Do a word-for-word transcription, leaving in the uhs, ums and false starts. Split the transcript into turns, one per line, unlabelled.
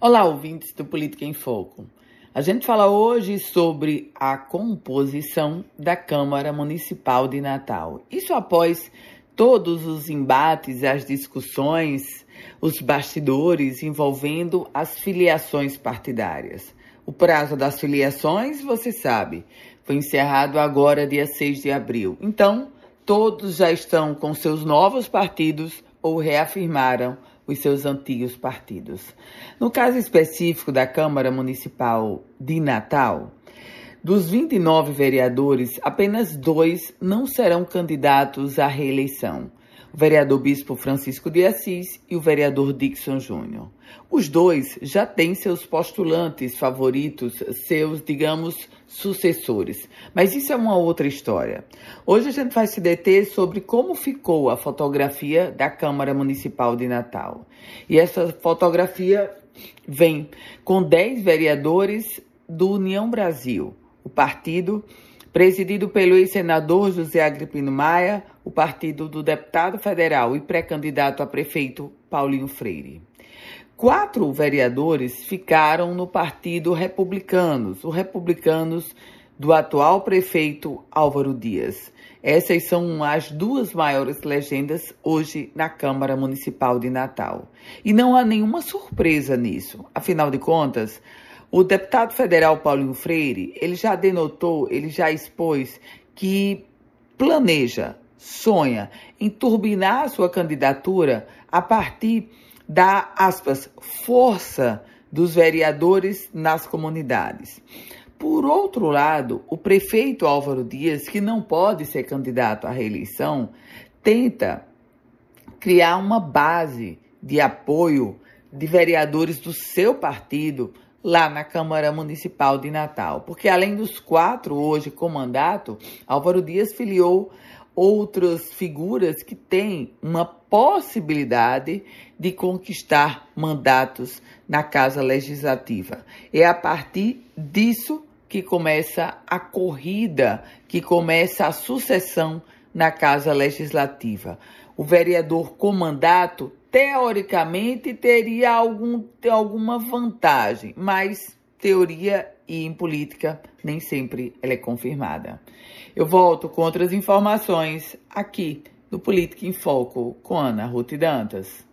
Olá, ouvintes do Política em Foco. A gente fala hoje sobre a composição da Câmara Municipal de Natal. Isso após todos os embates, as discussões, os bastidores envolvendo as filiações partidárias. O prazo das filiações, você sabe, foi encerrado agora, dia seis de abril. Então, todos já estão com seus novos partidos ou reafirmaram os seus antigos partidos. No caso específico da Câmara Municipal de Natal, dos vinte e nove vereadores, apenas dois não serão candidatos à reeleição. O vereador Bispo Francisco de Assis e o vereador Dixon Júnior. Os dois já têm seus postulantes favoritos, seus, digamos, sucessores. Mas isso é uma outra história. Hoje a gente vai se deter sobre como ficou a fotografia da Câmara Municipal de Natal. E essa fotografia vem com dez vereadores do União Brasil, o partido presidido pelo ex-senador José Agripino Maia, o partido do deputado federal e pré-candidato a prefeito Paulinho Freire. Quatro vereadores ficaram no Partido Republicanos, o Republicanos do atual prefeito Álvaro Dias. Essas são as duas maiores legendas hoje na Câmara Municipal de Natal. E não há nenhuma surpresa nisso. Afinal de contas, o deputado federal Paulinho Freire, ele já denotou, ele já expôs que planeja, sonha em turbinar a sua candidatura a partir da, aspas, força dos vereadores nas comunidades. Por outro lado, o prefeito Álvaro Dias, que não pode ser candidato à reeleição, tenta criar uma base de apoio de vereadores do seu partido lá na Câmara Municipal de Natal. Porque além dos quatro hoje com mandato, Álvaro Dias filiou outras figuras que têm uma possibilidade de conquistar mandatos na Casa Legislativa. É a partir disso que começa a corrida, que começa a sucessão na Casa Legislativa. O vereador com mandato, teoricamente, teria algum, alguma vantagem, mas teoria e em política nem sempre ela é confirmada. Eu volto com outras informações aqui no Política em Foco com Ana Ruth Dantas.